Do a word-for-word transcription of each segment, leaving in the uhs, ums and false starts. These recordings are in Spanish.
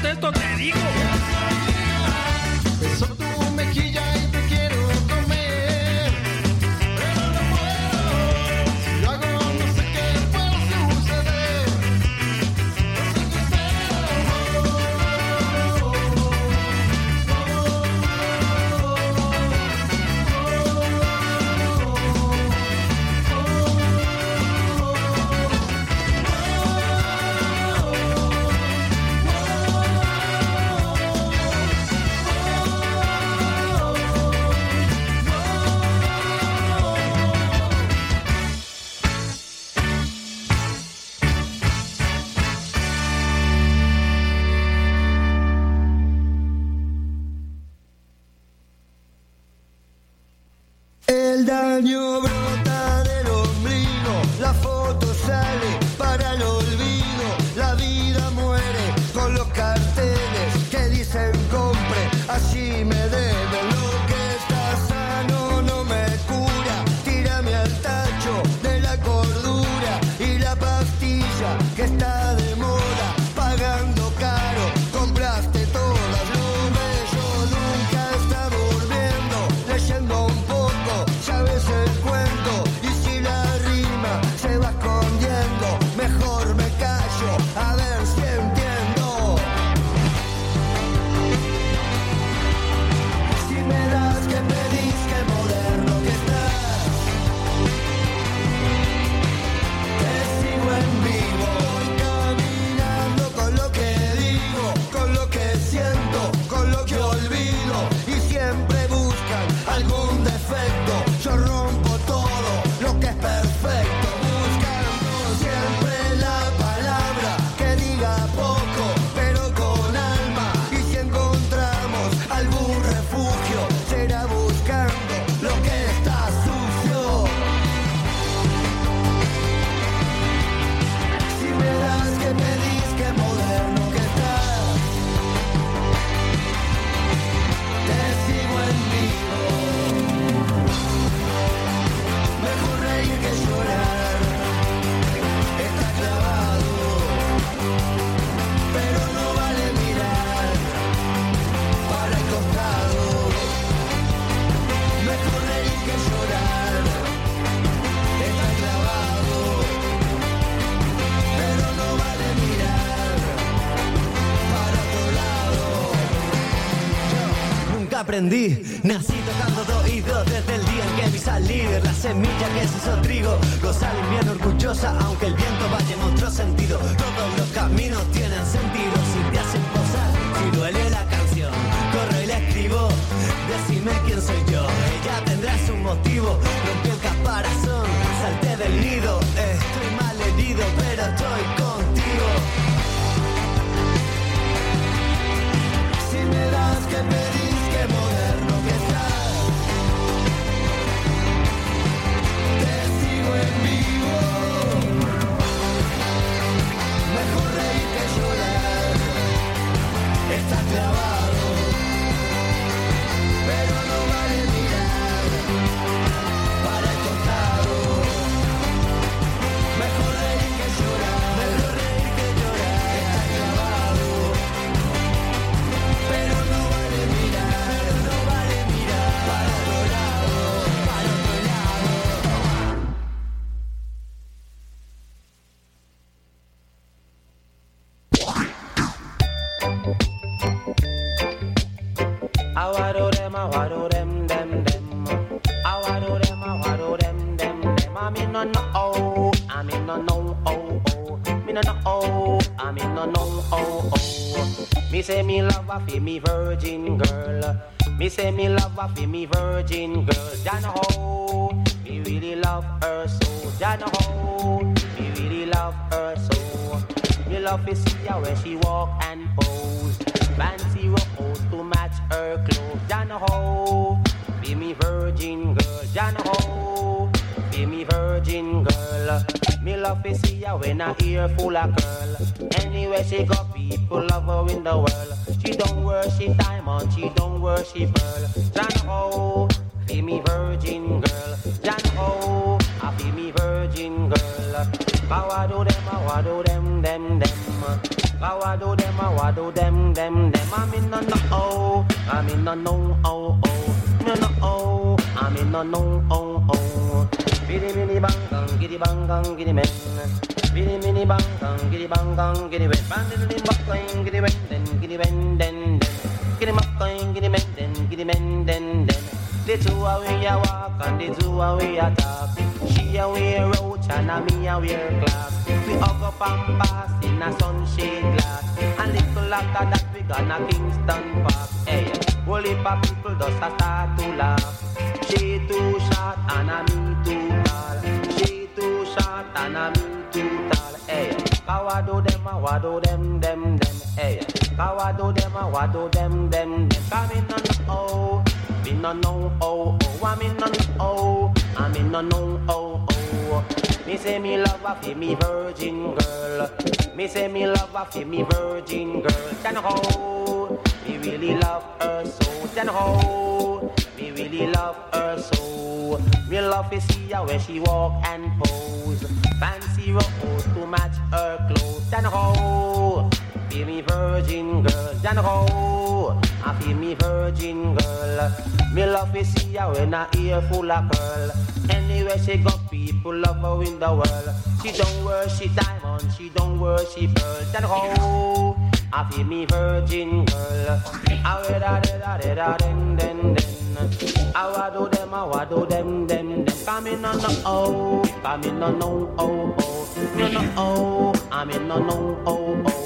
contesto, te digo. Beso tu mejilla y te quiero comer, pero no puedo. Si lo hago no sé qué puede suceder. No sé qué espero. El daño brota del ombligo, la foto sale para el olvido, la vida muere con los carteles que dicen compre, así me deben. Lo que está sano no me cura, tírame al tacho de la cordura y la pastilla que está de moda, pagando caro, compraste todas. Lo bello nunca está durmiendo, leyendo un poco. Sabes el cuento y si la rima se va escondiendo, mejor me callo a ver si entiendo. Si me das que pedís, que moderno que estás, te sigo en vivo, voy caminando con lo que digo, con lo que siento, con lo que olvido y siempre buscan algún defecto. Yo rompo todo lo que es perfecto, buscando siempre la palabra que diga poco, pero con alma. Y si encontramos algún refugio, será buscando lo que está sucio. Si me das que pedís, que moderno que estás, te sigo en vivo. Mejor reír que llorar, está clavado, pero no vale mirar para el costado. Mejor reír que llorar, está clavado, pero no vale mirar para otro lado. Nunca aprendí, nací tocando de oído desde el día en que vi salir la semilla que se hizo trigo. Gozar bien orgullosa, aunque el viento vaya en otro sentido. Todos los caminos tienen sentido si te hacen posar. Si duele la canción, corro y la escribo. Decime quién soy yo, ella tendrá su motivo. Rompí el caparazón, salté del nido. Estoy mal herido, pero estoy contigo. Si me das que pedís, que moderno que estás, te sigo en vivo. Mejor reír que llorar, está clavado, pero no vale mirar para el costado. Mejor reír que llorar, mejor reír que llorar, está clavado, pero no vale mirar, no vale mirar para otro lado, para otro lado. I wado them, I wado them, them, them. I wado them, I wado them, them, them. I mean no no, I mean no no, oh oh. Me no no, oh, I mean no no, oh oh. Me say me love her for me virgin girl. Me say me love her for me virgin girl. Ya know, me really love her so. Ya know, me really love her so. Me love to see her when she walk and pose. Fancy rose to match her clothes. Ya know, be me virgin girl. Ya know, be me virgin girl. Me love to see her when her ear full of curl. Anywhere she go, people love her in the world. She don't worship diamond, she don't worship pearl. Ya know, be me virgin girl. Ya know, I be me virgin girl. I wado them, I wado them, them, them. How I do them, how I do them, them, them. I mean no no oh, I mean no no oh oh, no no oh, I mean no no oh oh. Biddy biddy bang bang, giddy bang bang, giddy men. Biddy biddy bang bang, giddy bang bang, giddy men. Bandit the buck going, giddy men, then giddy men, then then. Giddy muck going, giddy men, then giddy men, then then. The two a we a walk and the two a we a talk. She a wear roach and a me a wear clock. We hug up and pass in a sunshade glass. And little after that we gonna Kingston Park. Hey, whole heap of people just a start to laugh. She too short and a me too tall. She too short and a me too tall. Hey, how I do them, how I do them, them, them. Hey, how I do them, how I do them, them, them. Come in on the oh. Me no know oh oh, I me no know oh, I me no know oh oh. Me say me love her for me virgin girl. Me say me love her for me virgin girl. Then how me really love her so. Then how me really love her so. Me love to see her when she walk and pose. Fancy rose to match her clothes. Then how be me virgin girl. Then how I feel me virgin girl. Me love to see her when her ear full of curl. Anywhere she go, people love her in the world. She don't worship diamond, she don't worship pearl. Then how I feel me virgin girl. I wear da da da da den den den. I do them, I do them them them. Come in on the oh, come in on no oh oh. Me no oh, I mean no no oh oh.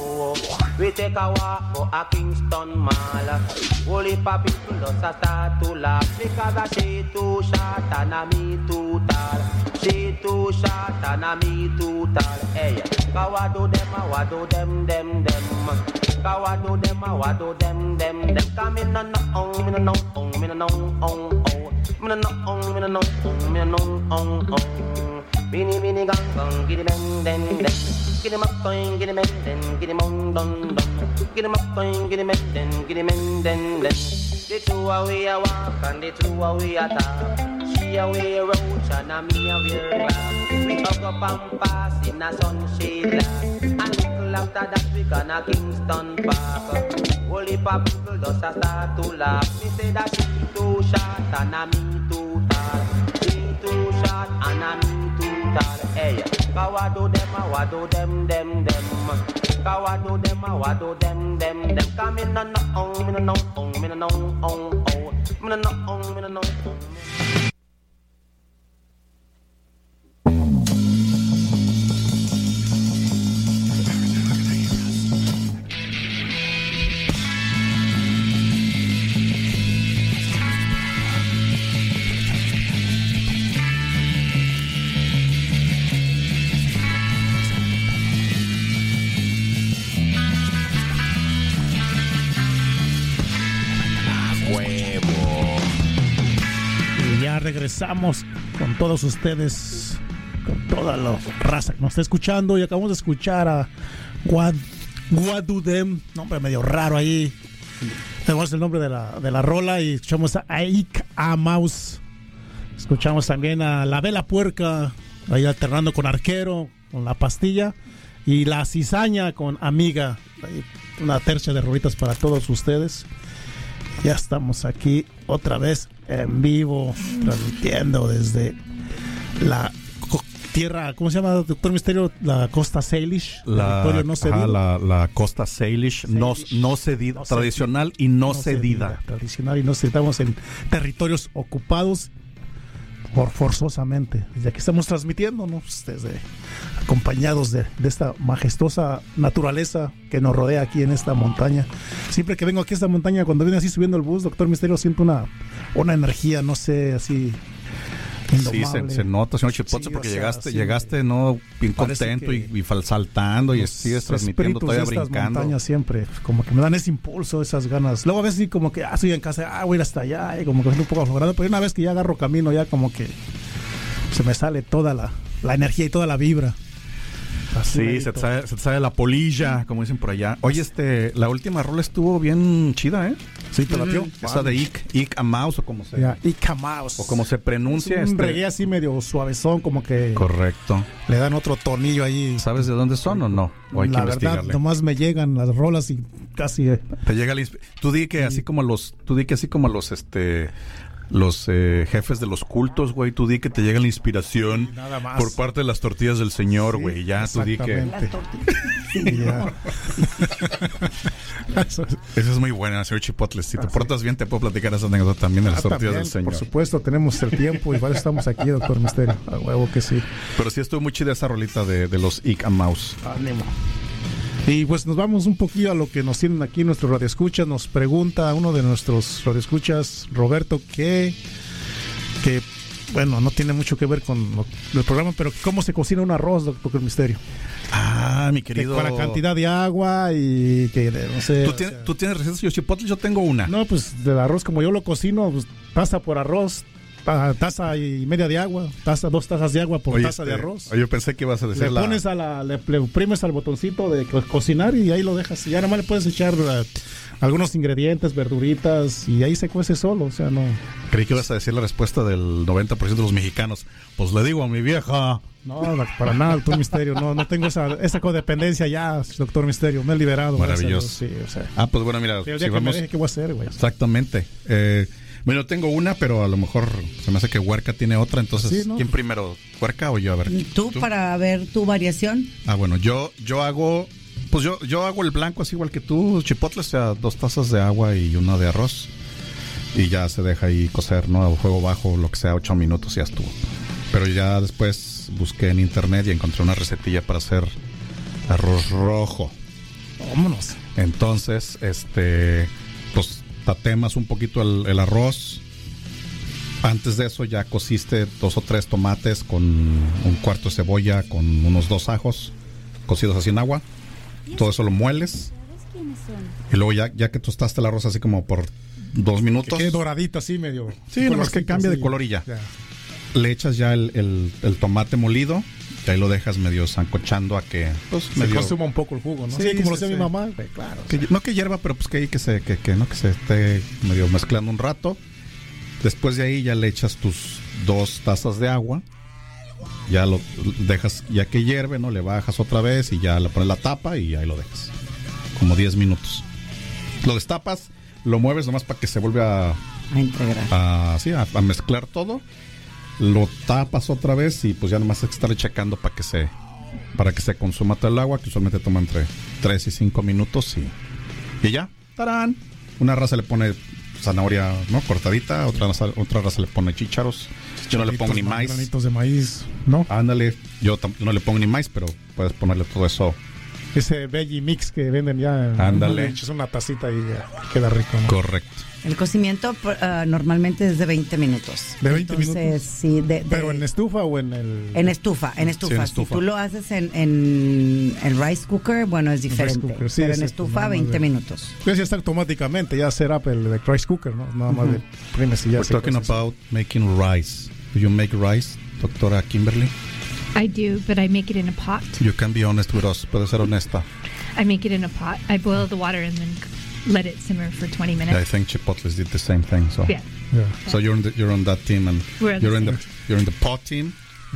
We take a walk for a Kingston Mall. Whole heap of people just a start to laugh because a she too short and a me too tall. She too short and a me too tall. Hey, how I do them, how I do them, them, them. How I do them, how I do them, them, them. Come in on the on, me no no on, me no no on, oh. Me no no on, me no no on, me no no on, oh. Mini mini gang gang, giddy bang den den. Get him up going, get him in, then get him on, dun dun. Get him up going, get him in, then get him in, then then. The two away a walk and the two away a talk. She away a roach and a me a wear glass. We hug up and pass in a sunshade glass. And little after that we gonna Kingston Park. Whole heap of people just a start to laugh. Me say that she too short and a me too tall. She too short and a me too tall. Hey. How I do them, how I do them, them, them. How I do them, how I do them, them, them. Come in on the on, me no no on, me no no on, oh. Me no no on, me no no on. Regresamos con todos ustedes, con toda la raza que nos está escuchando, y acabamos de escuchar a What, What Do Them, nombre medio raro ahí, tenemos el nombre de la, de la rola, y escuchamos a Ike A Mouse, escuchamos también a La Vela Puerca, ahí alternando con Arquero, con La Pastilla, y La Cizaña con Amiga, ahí una tercia de rolitas para todos ustedes. Ya estamos aquí otra vez en vivo, transmitiendo desde la co- tierra, ¿cómo se llama, Doctor Misterio? La Costa Salish, la, territorio no cedido. Ajá, la, la Costa Salish, no, no cedida, no tradicional cedida, y no, no cedida. cedida. Tradicional y no cedida. Estamos en territorios ocupados por forzosamente. Desde aquí estamos transmitiéndonos, desde acompañados de, de esta majestuosa naturaleza que nos rodea aquí en esta montaña. Siempre que vengo aquí a esta montaña, cuando viene así subiendo el bus, Doctor Misterio, siento una, una energía, no sé, así indomable. Sí, se, se nota, señor Chipotle, sí, porque o sea, llegaste, sí, llegaste, no, bien contento y, y saltando y sigues transmitiendo, todavía de estas brincando. Montañas siempre, como que me dan ese impulso, esas ganas. Luego a veces sí como que, ah, estoy en casa, ah, voy a ir hasta allá, y como que es un poco aflorado, pero una vez que ya agarro camino, ya como que se me sale toda la, la energía y toda la vibra. Así sí, se te, sale, se te sale la polilla, como dicen por allá. Oye, este, la última rola estuvo bien chida, ¿eh? ¿Sí te latió? Mm-hmm. Esa de Ik, Ik a Mouse o como se... Yeah, Ik a Mouse. O como se pronuncia. Es un este... reggae así medio suavezón, como que... Correcto. Le dan otro tornillo ahí. ¿Sabes de dónde son o no? O hay La que verdad, investigarle. nomás me llegan las rolas y casi... Eh. Te llega la insp... Tú di que así como los... Tú di que así como los, este... Los eh, jefes de los cultos, güey, tú di que te llega la inspiración por parte de las tortillas del Señor, güey. Sí, ya tú di que... Las tortillas. Sí, yeah. Esa es muy buena, señor Chipotle. Si te ah, portas sí. bien, te puedo platicar esa anécdota también de las ah, tortillas también, del Señor. Por supuesto, tenemos el tiempo y para eso estamos aquí, doctor Misterio. A huevo que sí. Pero sí estuvo muy chida esa rolita de, de los Ik a Mouse. Ánimo. Y pues nos vamos un poquillo a lo que nos tienen aquí nuestros radioescuchas. Nos pregunta uno de nuestros radioescuchas, Roberto, que, que bueno, no tiene mucho que ver con lo, el programa, pero ¿cómo se cocina un arroz, doctor Misterio? Ah, mi querido. Que con la cantidad de agua y que no sé. ¿Tú, tienes, o sea, ¿tú tienes recetas de Chipotle? Yo tengo una. No, pues del arroz, como yo lo cocino, pues, taza por arroz. Taza y media de agua, taza, dos tazas de agua por oye, taza este, de arroz. Oye, yo pensé que ibas a decir le la... pones a la, le, le oprimes al botoncito de co- cocinar y ahí lo dejas. Y ya nada más le puedes echar uh, algunos ingredientes, verduritas y ahí se cuece solo, o sea, no. Creí que ibas a decir la respuesta del noventa por ciento de los mexicanos. Pues le digo a mi vieja. No, para nada, doctor Misterio. No, no tengo esa, esa codependencia ya, doctor Misterio. Me he liberado. Maravilloso. Sí, o sea, ah, pues bueno, mira. Sí, el día si que vamos... me deje, ¿qué voy a hacer, güey? Exactamente. Eh... Bueno, tengo una, pero a lo mejor se me hace que Huerca tiene otra, entonces, sí, ¿no? ¿Quién primero? ¿Huerca o yo? A ver. ¿Tú, ¿Tú para ver tu variación? Ah, bueno, yo yo hago, pues yo yo hago el blanco así igual que tú, chipotle, o sea, dos tazas de agua y una de arroz. Y ya se deja ahí cocer, ¿no? A fuego bajo, lo que sea, ocho minutos y ya estuvo. Pero ya después busqué en internet y encontré una recetilla para hacer arroz rojo. Vámonos. Entonces, este, pues... tatemas un poquito el, el arroz. Antes de eso ya cociste dos o tres tomates con un cuarto de cebolla, con unos dos ajos cocidos así en agua. Todo eso lo mueles. Y luego ya, ya que tostaste el arroz así como por dos minutos. Que quede doradito así medio. Sí, nomás que cambie de color y ya. ya. Le echas ya el, el, el tomate molido. Y ahí lo dejas medio sancochando a que pues, se medio... consuma un poco el jugo, ¿no? Sí, sí como sí, lo hacía sí. mi mamá, güey, claro. Que, no que hierva, pero pues que ahí que se, que, que, ¿no? que se esté medio mezclando un rato. Después de ahí ya le echas tus dos tazas de agua. Ya lo dejas, ya que hierve, ¿no? Le bajas otra vez y ya le pones la tapa y ahí lo dejas. Como diez minutos. Lo destapas, lo mueves nomás para que se vuelva a, a integrar. A, sí, a, a mezclar todo. Lo tapas otra vez y pues ya nomás hay que estarle checando para que se para que se consuma todo el agua, que usualmente toma entre tres y cinco minutos y, y ya, ¡tarán! Una raza le pone zanahoria, ¿no? Cortadita, otra raza, otra raza le pone chícharos. Yo no le pongo ni maíz. Granitos de maíz, ¿no? Ándale, yo tam- no le pongo ni maíz, pero puedes ponerle todo eso. Ese veggie mix que venden ya. Ándale. Es una tacita y ya queda rico, ¿no? Correcto. El cocimiento uh, normalmente es de veinte minutos. ¿De veinte Entonces, minutos? Sí, de, de, ¿Pero en estufa o en el...? En estufa, en estufa. Sí, en estufa. Si tú lo haces en, en el rice cooker, bueno, es diferente. Cooker, sí, pero en estufa, veinte de, minutos. Pues ya está automáticamente, ya set up el, el rice cooker, ¿no? Nada más uh-huh. de primes y ya. We're se talking about making rice. Do you make rice, doctora Kimberly? I do, but I make it in a pot. You can be honest with us. Puedes ser honesta. I make it in a pot. I boil the water and then let it simmer for twenty minutes. Yeah, I think Chipotles did the same thing. So yeah, yeah. So you're in the, you're on that team, and We're you're in the you're in the pot team,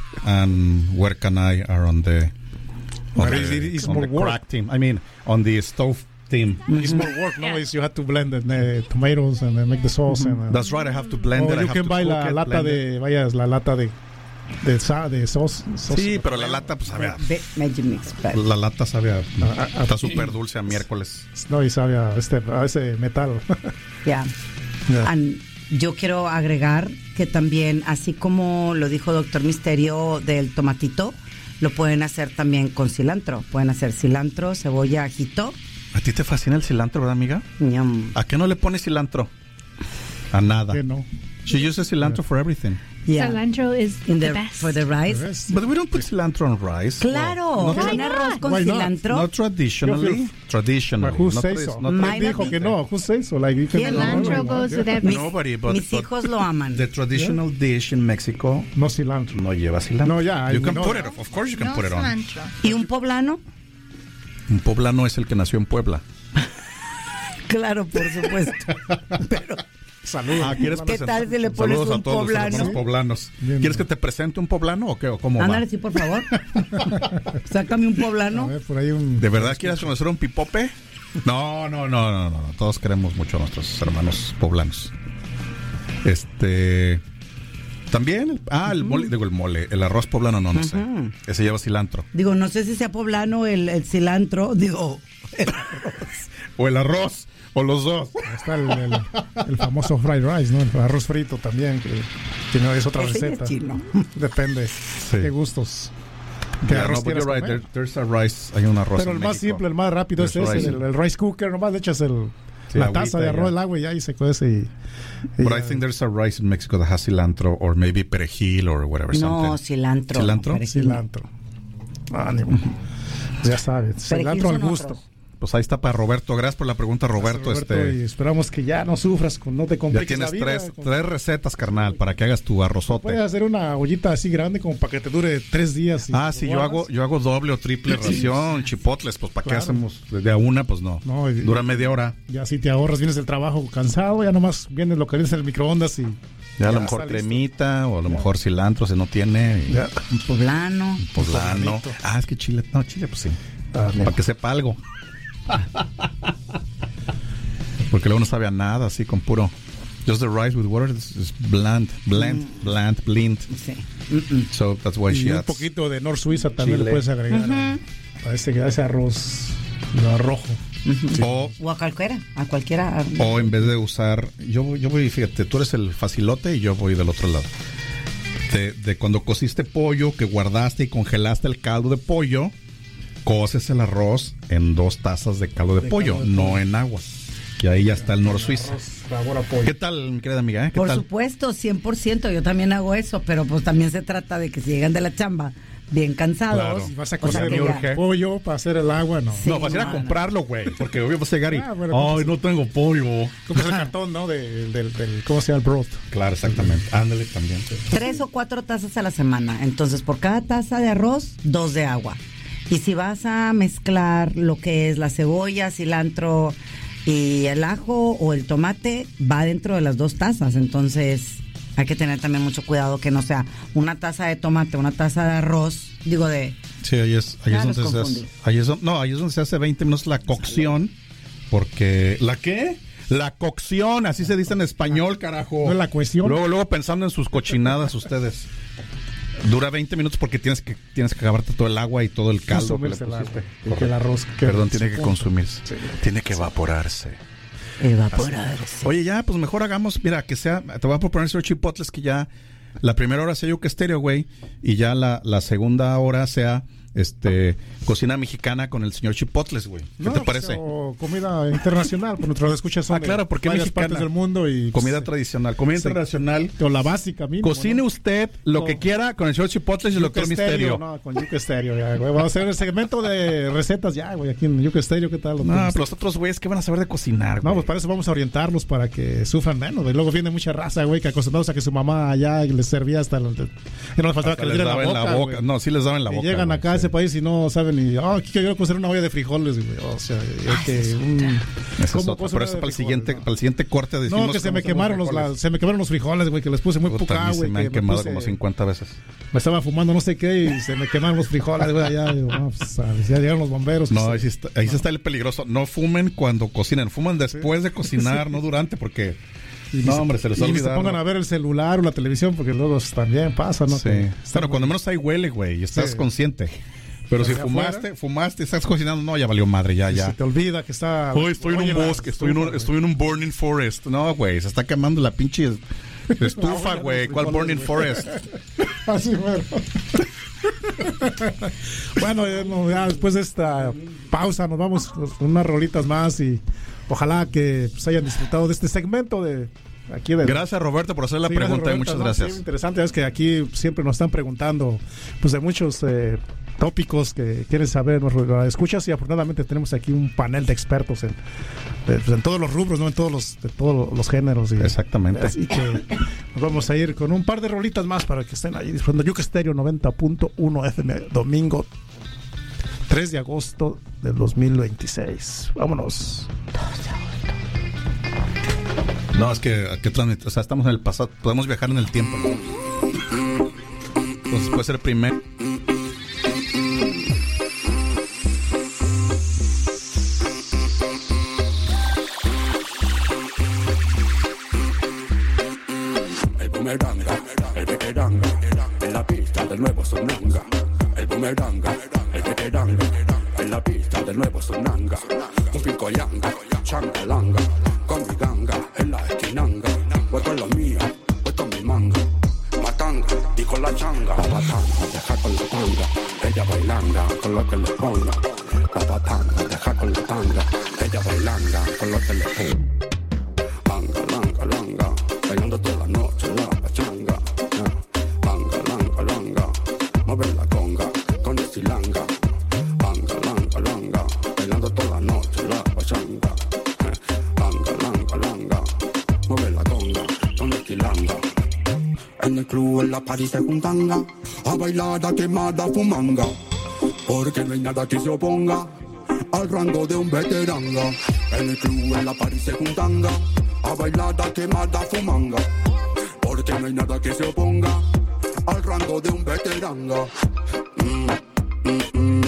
and Huerca and I are on the on but the, it is on more the work. crack team. I mean, on the stove team. It's more work, no? Yeah. Is you have to blend the uh, tomatoes and uh, make the sauce. Mm-hmm. and, uh, That's right. I have to blend oh, it. I you have can to buy cook la it, lata de, vaya, la lata de de, sa, de sauce, sauce. Sí, pero la lata pues sabe a, Magic Mix. But... la lata sabe a, a, a está súper dulce a miércoles. No, y sabe a este a ese metal. Ya. Yeah. Yeah. Yo quiero agregar que también, así como lo dijo Doctor Misterio del tomatito, lo pueden hacer también con cilantro. Pueden hacer cilantro, cebolla, ajito. ¿A ti te fascina el cilantro, verdad, amiga? Yum. ¿A qué no le pones cilantro? A nada. ¿Qué no? She uses cilantro yeah. for everything. Yeah. Cilantro is In the, the best. For the rice. The best. But we don't put cilantro on rice. Claro. No, ¿Un arroz con Why cilantro? Not traditionally. Traditionally. But who not says tra- so? not My dijo que no. Who says so? Like, Cilantro goes with everything. Nobody, but, Mis but hijos lo aman. the traditional yeah. dish in Mexico no cilantro. no lleva cilantro. No, ya. You can no. put it. Of course you can No put it on. cilantro. ¿Y un poblano? Un poblano es el que nació en Puebla. Claro, por supuesto. Pero Saludos. Ah, ¿quieres ¿qué presentar? tal si le pones Saludos un a todos poblano? los hermanos poblanos. Bien, ¿Quieres bien. que te presente un poblano o qué? ¿O cómo va? Ándale, sí, por favor. Sácame un A poblano. ver, por ahí un... ¿De verdad quieres conocer un pipope? No, no, no, no, no, no. Todos queremos mucho a nuestros hermanos poblanos. Este... También, el- ah, el mole, digo el mole, el arroz poblano, no, no sé. Ujú. Ese lleva cilantro. Digo, no sé si sea poblano el, el cilantro. Digo, el arroz. O el arroz, o los dos. Está el, el, el famoso fried rice, ¿no? El arroz frito también, que, que no es otra Ese ya es receta. chino. Depende. Qué gustos. ¿Qué Yeah, arroz no, but quieras you're right. comer? There- there's a rice. Hay un arroz Pero en el más México. simple, el más rápido es There's ese, rice. el, el rice cooker. Nomás le echas el, Sí, la agüita taza de y arroz, ya. el agua y ya y se cuece. Y, y But ya. I think there's a rice in Mexico that has cilantro or maybe perejil or whatever No, something. cilantro. ¿Cilantro? perejil. Cilantro. Ánimo. Ya sabes. Perejil Cilantro al son gusto. otros. Pues ahí está para Roberto. Gracias por la pregunta, Roberto. Roberto, este, y esperamos que ya no sufras, con- no te ya compliques tienes la vida. tres, con- tres recetas, carnal, para que hagas tu arrozote. Puedes hacer una ollita así grande como para que te dure tres días. y Ah, lo sí, yo guardas. hago, yo hago doble o triple ración, chipotles, pues ¿para qué Claro. hacemos? De a una, pues no. No, y- Dura media hora. Ya si te ahorras, vienes del trabajo cansado, ya nomás vienes lo que vienes en el microondas y Ya a lo Ya mejor está listo. cremita o a lo mejor cilantro si no tiene. Y ya. Un poblano. poblano. poblanito. Ah, es que chile, no, chile, pues sí. Ah, Para que sepa algo. Porque luego no sabe a nada así con puro. Just the rice with water is, is bland, bland, bland, blind. Sí. So that's why y she un adds. poquito de North Suiza también Chile. le puedes agregar a, a ese, a ese arroz no, rojo. O, O a cualquiera. A cualquiera. o en vez de usar. Yo, yo voy, fíjate, tú eres el facilote y yo voy del otro lado. De, de cuando cociste pollo, que guardaste y congelaste el caldo de pollo, coces el arroz en dos tazas de caldo de, De pollo, caldo de no pollo. en agua. Y ahí ya está el Nor Suiza. Arroz, sabor a pollo. ¿Qué tal, mi querida amiga? eh? ¿Qué Por tal? supuesto, cien por ciento. Yo también hago eso, pero pues también se trata de que si llegan de la chamba bien cansados. Claro. Si vas a o sea, cocer que me ya- urge. pollo para hacer el agua, no. Sí. No, vas a ir a no, comprarlo, güey. Porque obvio vas a llegar y. Ah, bueno, Ay, no tengo pollo. Compras el cartón, ¿no? De- del, del, ¿cómo se llama? El broth. Claro, exactamente. Ándale también. Tres o cuatro tazas a la semana. Entonces, por cada taza de arroz, dos de agua. Y si vas a mezclar lo que es la cebolla, cilantro y el ajo o el tomate, va dentro de las dos tazas. Entonces, hay que tener también mucho cuidado que no sea una taza de tomate, una taza de arroz, digo de... Sí, ahí es, ahí Ya es los donde se hace. confundí. Ahí es donde, no, ahí es donde se hace veinte minutos la cocción. Porque. ¿La qué? La cocción, así se dice en español, carajo. No es la cuestión. Luego, luego pensando en sus cochinadas ustedes. Dura veinte minutos porque tienes que tienes que acabarte todo el agua y todo el caldo que le Consumirse el agua. pusiste. Y que el arroz quede Perdón, en tiene su que punto. consumirse. Sí. Tiene que evaporarse. Evaporarse. Oye, ya, pues mejor hagamos, mira, que sea, te voy a proponer esos chipotles que ya la primera hora sea yuca estéreo, güey, y ya la, la segunda hora sea este cocina mexicana con el señor Chipotles, güey. ¿Qué No, te pues, parece? o comida internacional, por nuestros escuchas son Ah, claro, porque de varias mexicana. partes del mundo y Comida pues, tradicional, comida sí. internacional. o la básica mínimo, Cocine ¿no? usted lo No. que quiera con el señor Chipotles y el Yuca doctor Estéreo, Misterio. No, con Yuca Estéreo, ya, güey. Vamos a hacer el segmento de recetas ya, güey, aquí en Yuca Estéreo, ¿qué tal? No, doctor? pero los otros güeyes que van a saber de cocinar, güey. No, pues para eso vamos a orientarlos para que sufran menos. güey. Luego viene mucha raza, güey, que acostumbrados a que su mamá allá les servía hasta... el- y no les faltaba Hasta que les les dieran daba la en boca, la boca. güey. No, sí les daba en la Y boca. llegan güey, acá a sí. ese país y no saben ni, oh, aquí quiero cocer una olla de frijoles, güey. O sea, hay que un... Esa es ¿cómo otra, puedo hacer pero una eso de para el frijoles? siguiente, No. para el siguiente corte decimos No, que se cómo me hacemos quemaron los, frijoles. la- se me quemaron los frijoles, güey, que les puse muy Puta, a puca, mí se güey. me han que me quemado puse- como cincuenta veces. Me estaba fumando no sé qué y se me quemaron los frijoles, güey, allá. Digo, no, pues, sabes, ya llegaron los bomberos. No, pues, ahí sí está, ahí sí está el peligroso. No fumen cuando cocinen, fuman después de cocinar, no durante, porque y ni no, se- hombre, se les y ni olvida. se pongan a ver el celular o la televisión, porque luego también pasa, ¿no? Sí. Que Bueno, están- cuando menos ahí huele, güey, y estás Sí. consciente. Pero si allá fumaste, afuera. fumaste, estás cocinando, no, ya valió madre, ya, y ya. se te olvida que está... Hoy estoy en Oye, un la bosque, estoy en un, estufa, estoy en un burning forest. No, güey, se está quemando la pinche estufa, olla de güey. los ¿Cuál frijoles, burning güey. forest? Así, bueno. Bueno, ya, no, ya después de esta pausa nos vamos con unas rolitas más y ojalá que pues, hayan disfrutado de este segmento de aquí de... Gracias, Roberto, por hacer la Sí, pregunta gracias, y muchas Roberta, ¿no? gracias. Sí, interesante es que aquí siempre nos están preguntando pues de muchos eh, tópicos que quieren saber, nos escuchas y afortunadamente tenemos aquí un panel de expertos en, de- pues, en todos los rubros, no en todos los de todos los géneros y, Exactamente. así que nos vamos a ir con un par de rolitas más para que estén ahí disfrutando. Yuca Estéreo noventa punto uno F M, domingo tres de agosto del dos mil veintiséis. Vámonos. Dos de agosto. No, es que, que transmitir, o sea, estamos en el pasado, podemos viajar en el tiempo, ¿no? Entonces puede ser primero. El bumeranga, el veteranga, en la pista del nuevo sonanga. El bumeranga, el veteranga, en la pista del nuevo sonanga. Un pico yanga, changalanga, con mi ganga, en la esquinanga. Voy con lo mío, voy con mi manga. Matanga, y con la changa. Babatanga, deja con la tanga. Ella bailanga, con lo que le ponga. Babatanga, deja con la tanga. Ella bailanga, con lo que le ponga. Langa, langa, langa, bailando toda la noche la pachanga. Langa, langa, langa, mueve la conga con estilanga. Langa, langa, langa, bailando toda la noche la pachanga. Langa, langa, langa, mueve la conga con estilanga. En el club en la party se juntanga a bailar a quemada fumanga, porque no hay nada que se oponga al rango de un veteranga. En el club en la party se juntanga a bailar a quemada fumanga, porque no hay nada que se oponga al rango de un veteranga. Mm, mm, mm.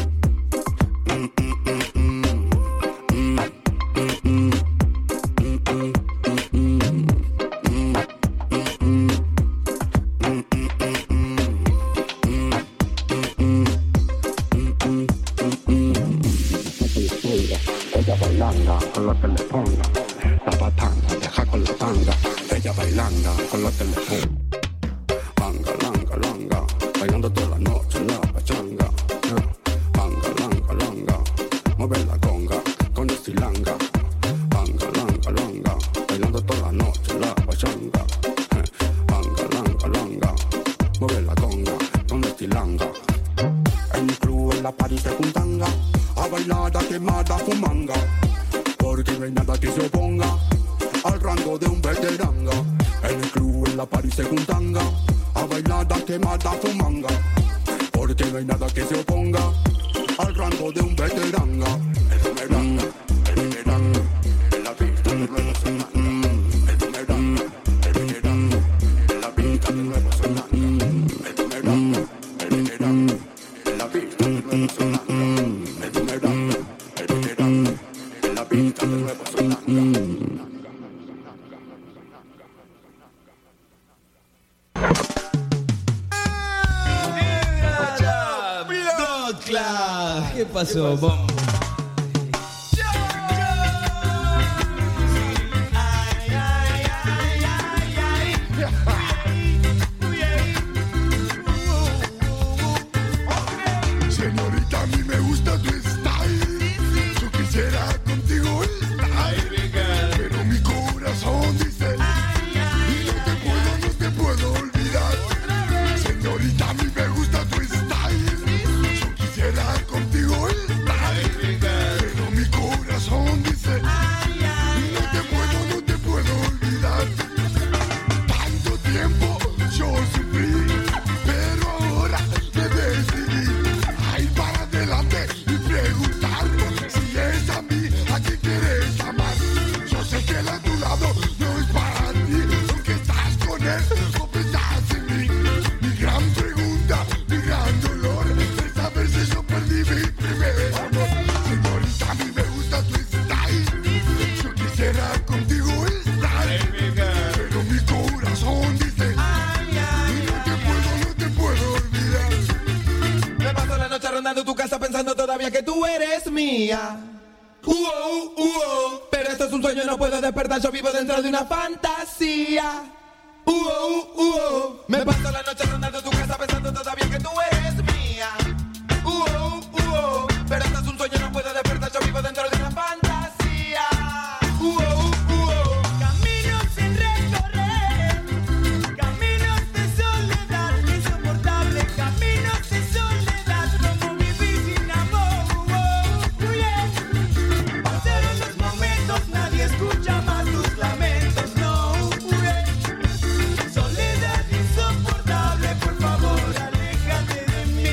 Ella bailanga con lo que le ponga. La batanga, deja con la tanga. Ella bailanga con lo que le ponga. Langa, langa, langa, bailando toda la noche la pachanga. Langa, langa, langa, mueve la conga con estilanga. Langa, langa, langa, bailando toda la noche la pachanga. Langa, langa, langa, mueve la conga con estilanga. En el club en la party se juntanga a bailar a quemada fumanga, porque no hay nada que se oponga al rango de un veteranga. En el club en la party se juntanga a bailar a quemada fumanga, porque no hay nada que se oponga al rango de un veteranga. El bumeranga, el veteranga, en la pista de nuevo sonanga. El bumeranga, el veteranga, en la pista de nuevo sonanga. El bumeranga, el veteranga, en la pista de nuevo sonanga. El bumeranga, el veteranga, en la pista de nuevo sonanga. ¿Qué pasó, Bombo? Señorita, a mí me gusta tu style. Yo quisiera contigo estar, pero mi corazón dice y no te puedo, no te puedo olvidar. Señorita, a mí me gusta tu style. Yo quisiera contigo estar, pero mi corazón dice y no te puedo, no te puedo olvidar. Tanto tiempo yo sufrí, pero ahora me decidí a ir para adelante y preguntar si es a mí a quien quieres amar. Yo sé que el a tu lado no es para ti, porque estás con él o pensás en mí. Mi gran pregunta, mi gran dolor es saber si yo perdí mi primer amor. Señorita, a mí me gusta tu style. Yo quisiera contigo estar, pero mi corazón dice y no te puedo, no te puedo olvidar. Me paso la noche rondando tu casa pensando todavía que tú eres mía. Uh -oh, uh -oh. Pero esto es un sueño, no puedo despertar, yo vivo dentro de una fantasía. Uh -oh, uh -oh. Me paso la noche rondando tu casa pensando todavía que tú eres mía. Uh -oh, uh -oh. Pero esto es un sueño, no puedo despertar, yo vivo dentro de una fantasía. Uh -oh, uh -oh. Caminos sin recorrer, caminos de soledad insoportable, caminos de soledad, como vivir sin amor. Oh, oh, yeah. Pasaron los momentos, nadie escucha más tus lamentos, no. Oh, yeah. Soledad insoportable, por favor, aléjate de mí.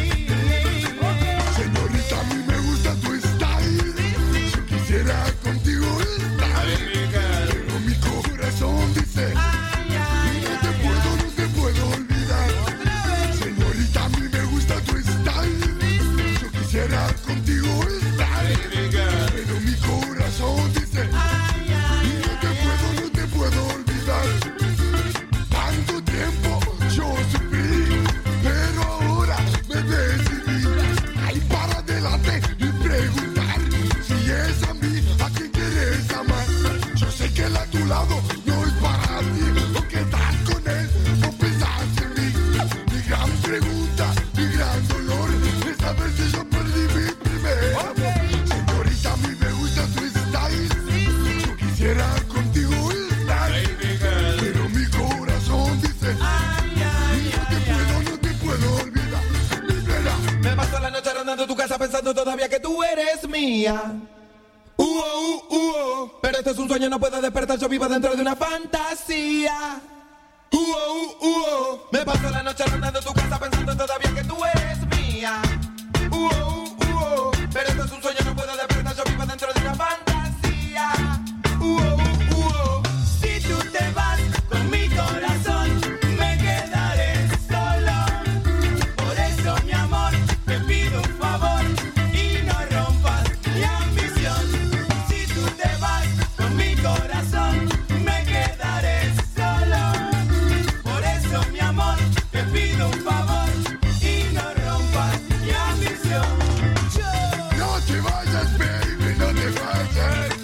mía. Uh, uh, uh, uh. Pero esto es un sueño, no puedo despertar, yo vivo dentro de una fantasía. Uh, uh, uh, uh. Me paso la noche rondando tu casa pensando todavía que tú eres mía. Uh, uh, uh, uh. Pero esto es un sueño, no puedo despertar, yo vivo dentro de una fantasía. Uh, uh, uh, uh. Si tú te vas con mi corazón, me quedaré solo. Por eso, mi amor, te pido un favor y no rompas mi ambición. Si tú te vas con mi corazón, me quedaré solo. Por eso, mi amor, te pido un favor y no rompas mi ambición. No te vayas, baby, no te vayas.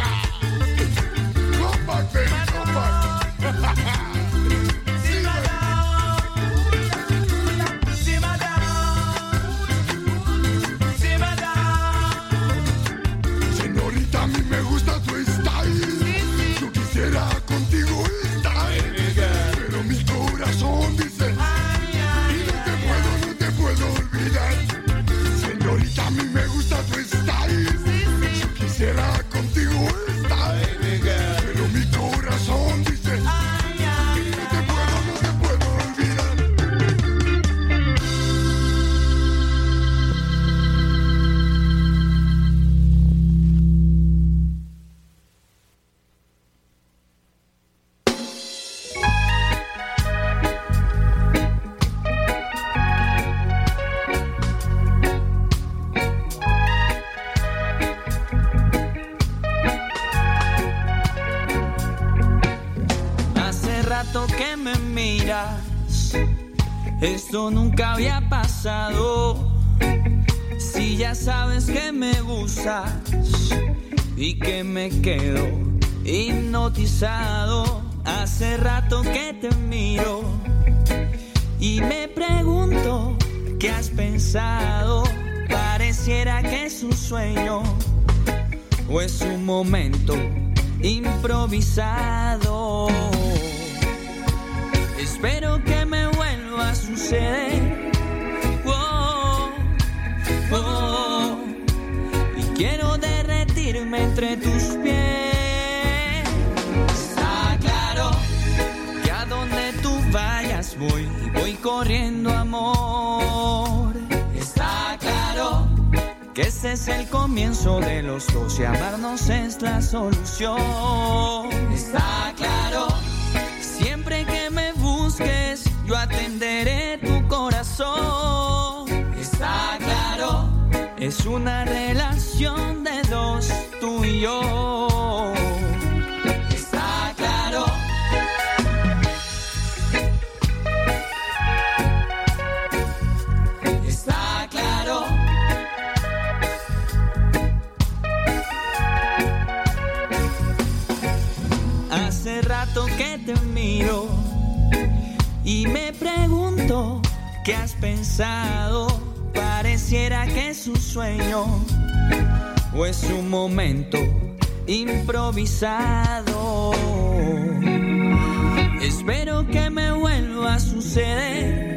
Come back, baby, come back. Si madame, si madame, si madame. Señorita, a mí me gusta tu style. Yo quisiera contigo estar, pero mi corazón dice y no te puedo, no te puedo olvidar. Señorita, a mí me gusta tu style. Yo quisiera contigo estar, pero mi corazón dice y no te puedo, no te puedo olvidar. Hace rato que me miras, esto nunca había pasado. Si ya sabes que me gustas y que me quedo hipnotizado. Hace rato que te miro y me pregunto qué has pensado. Pareciera que es un sueño o es un momento improvisado. Espero que me vuelva a suceder. Oh, oh, y quiero derretirme entre tus pies. Está claro que a donde tú vayas voy, voy corriendo, amor. Está claro que ese es el comienzo de los dos y amarnos es la solución. Está claro, siempre que me busques yo atenderé tu corazón. Está claro, es una relación de dos, tú y yo. Está claro. Está claro. Hace rato que te miro y me pregunto qué has pensado. Pareciera que es un sueño o es un momento improvisado. Espero que me vuelva a suceder.